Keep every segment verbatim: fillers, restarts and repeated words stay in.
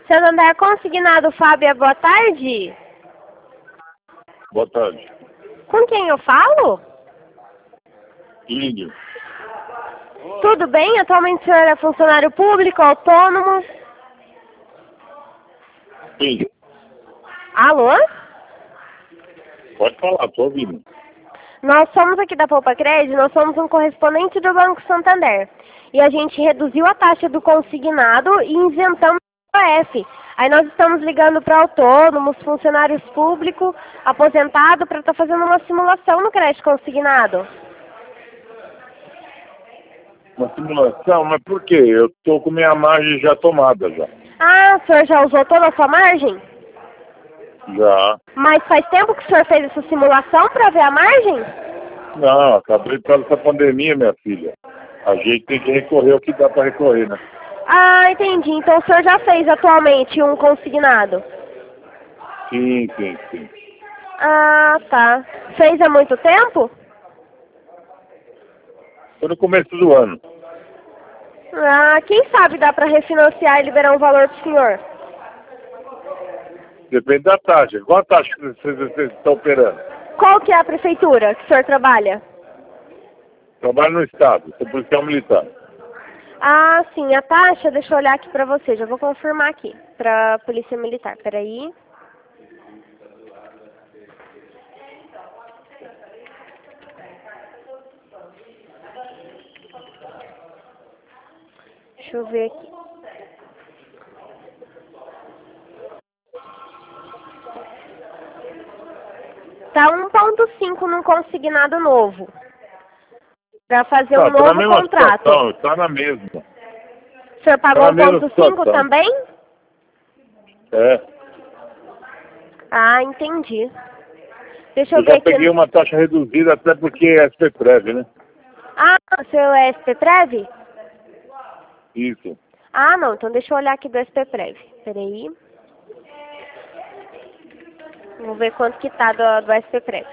Santander Consignado, Fábia, boa tarde. Boa tarde. Com quem eu falo? Índio. Tudo bem? Atualmente o senhor é funcionário público, autônomo? Sim. Alô? Pode falar, tô ouvindo. Nós somos aqui da Poupa Crédito, nós somos um correspondente do Banco Santander. E a gente reduziu a taxa do consignado e isentamos o F. Aí nós estamos ligando para autônomos, funcionários públicos, aposentados, para estar fazendo uma simulação no crédito consignado. Uma simulação? Mas por quê? Eu tô com minha margem já tomada já. Ah, o senhor já usou toda a sua margem? Já. Mas faz tempo que o senhor fez essa simulação para ver a margem? Não, acabei por causa dessa pandemia, minha filha. A gente tem que recorrer ao que dá para recorrer, né? Ah, entendi. Então o senhor já fez atualmente um consignado? Sim, sim, sim. Ah, tá. Fez há muito tempo? Foi no começo do ano. Ah, quem sabe dá para refinanciar e liberar um valor para o senhor? Depende da taxa. Qual a taxa que vocês, vocês estão operando? Qual que é a prefeitura que o senhor trabalha? Trabalho no Estado, sou policial militar. Ah, sim, a taxa, deixa eu olhar aqui pra você, já vou confirmar aqui, pra Polícia Militar, peraí. Deixa eu ver aqui. Tá um ponto cinco num consignado novo, pra fazer um Tá, tá na novo mesma contrato. situação, tá na mesma. O senhor pagou Tá na um mesma ponto cinco situação. também? É. Ah, entendi. Deixa eu Eu ver já aqui. peguei uma taxa reduzida até porque é S P Prev, né? Ah, o seu é S P Prev? Isso. Ah, não, então deixa eu olhar aqui do S P Prev. Peraí. Vou ver quanto que tá do, do S P Prev.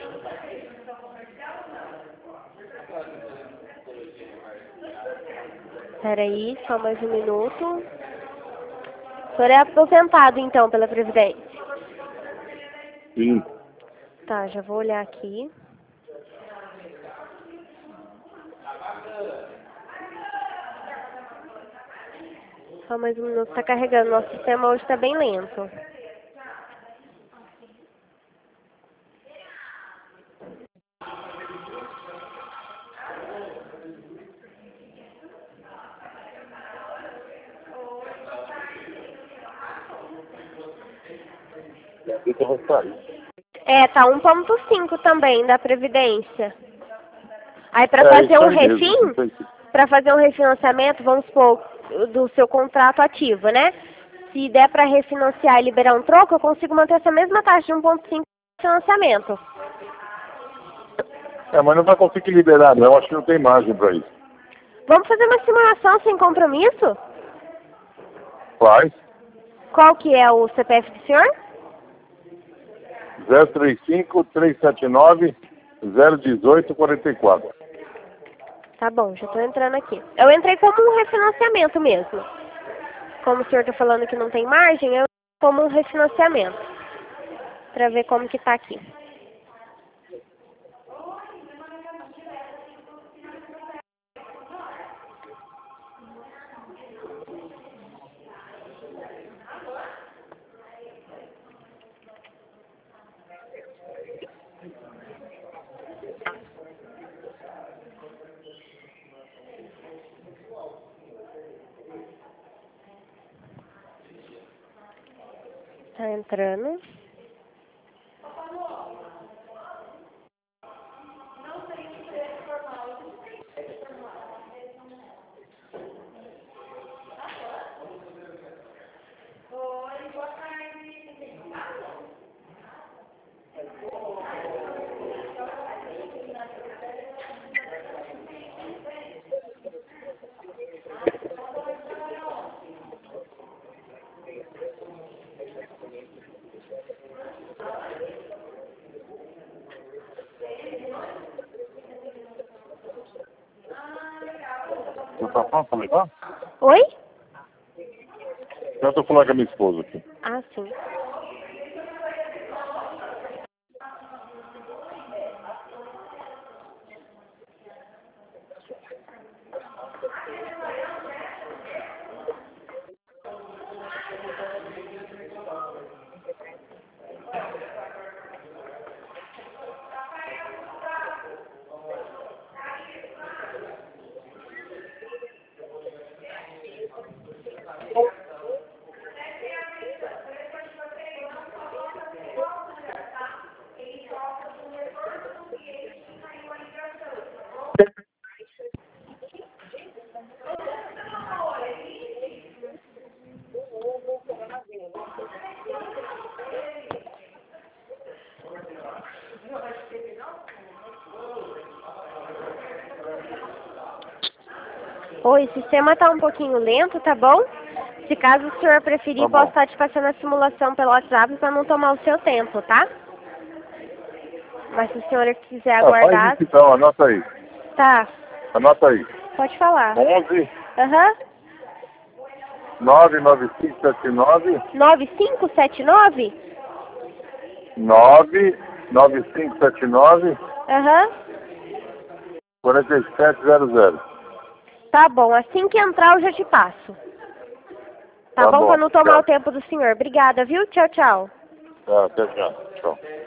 Peraí, só mais um minuto. O senhor é aposentado, então, pela Previdência? Sim. Tá, já vou olhar aqui. Só mais um minuto, tá carregando. Nosso sistema hoje tá bem lento. Deixa eu sair. É, tá um ponto cinco também da Previdência. Aí pra É fazer isso um aí mesmo. refin, Isso aí. pra fazer um refinanciamento, vamos supor, do seu contrato ativo, né? Se der pra refinanciar e liberar um troco, eu consigo manter essa mesma taxa de um ponto cinco de financiamento. É, mas não vai conseguir liberar, não. Acho que não tem margem para isso. Vamos fazer uma simulação sem compromisso? Faz. Qual que é o C P F do senhor? zero três cinco, três sete nove, zero um oito, quatro quatro. Tá bom, já tô entrando aqui. Eu entrei como um refinanciamento mesmo. Como o senhor tá falando que não tem margem, eu como um refinanciamento. Pra ver como que tá aqui. Tá entrando. Você tá pronto para levar? Oi? Então eu tô falando com a minha esposa aqui. Ah, sim. Oi, o sistema está um pouquinho lento, tá bom? Se caso o senhor preferir, Tá posso bom. estar te passando a simulação pelo WhatsApp para não tomar o seu tempo, tá? Mas se o senhor quiser Ah, faz aguardar... isso então, anota aí. Tá, Anota aí. pode falar. onze, Aham. nove nove cinco sete nove, nove cinco sete nove? nove nove cinco sete nove, Aham. quarenta e sete zero zero. Tá bom, assim que entrar eu já te passo. Tá, Tá bom, bom, para não tomar tchau. o tempo do senhor. Obrigada, viu? Tchau, tchau. Tá, até já. Tchau.